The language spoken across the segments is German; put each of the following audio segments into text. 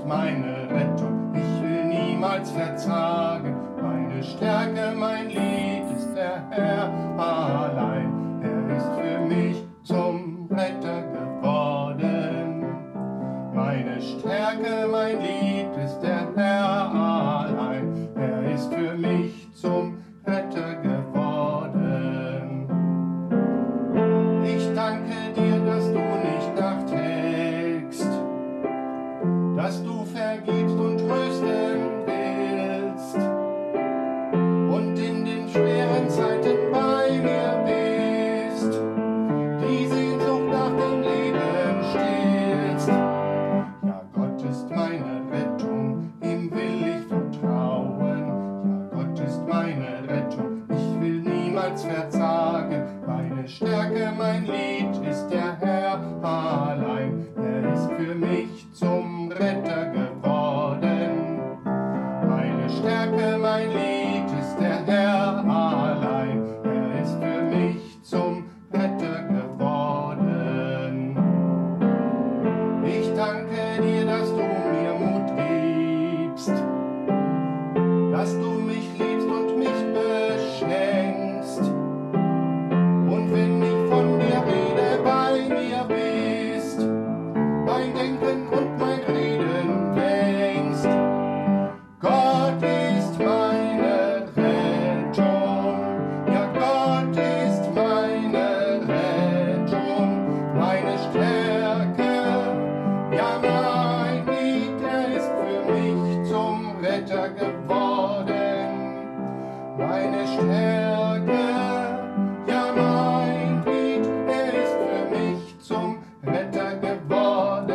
meine Rettung, ich will niemals verzagen. Meine Stärke, mein Lied ist der Herr allein. Er ist für mich zum Retter geworden. Meine Stärke, mein Lied ist der Herr allein. Er ist für mich zum Retter geworden. Ich danke dir, dass du nicht nachträgst, dass du vergibst und trösten willst und in den schweren Zeiten bei mir bist, die Sehnsucht nach dem Leben stillst. Ja, Gott ist meine Rettung, ihm will ich vertrauen. Ja, Gott ist meine Rettung, ich will niemals verzagen. Meine Stärke, mein Lied ist der Herr allein. Er ist für mich zum Retter geworden. Meine Stärke, mein Lied ist der Herr allein. Er ist für mich zum Retter geworden. Ich danke dir, dass du mir Mut gibst, dass du mich liebst und mich beschenkst. Und wenn ich von dir rede, bei mir bist, mein Denken und mein Reden lenkst. Gott ist meine Rettung, ja Gott ist meine Rettung, meine Stärke, ja mein Lied, er ist für mich zum Retter geworden. Meine Stärke, ja mein Lied, er ist für mich zum Retter geworden.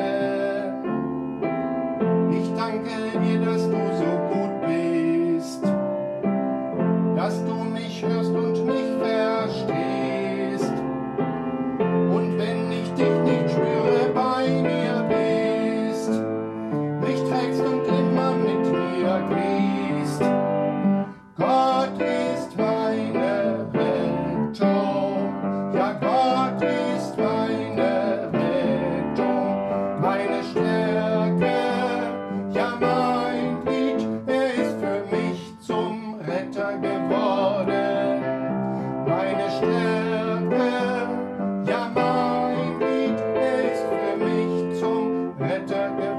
Ich danke dir, dass du so gut bist, dass du mich hörst und mich verstehst. Und wenn ich dich nicht spüre, bei mir bist, mich trägst und immer mit mir gehst. Gott ist meine Rettung, ja Gott ist meine Rettung, meine Stärke, ja mein Lied, er ist für mich zum Retter geworden. Meine Stärke, ja mein Lied, er ist für mich zum Retter geworden.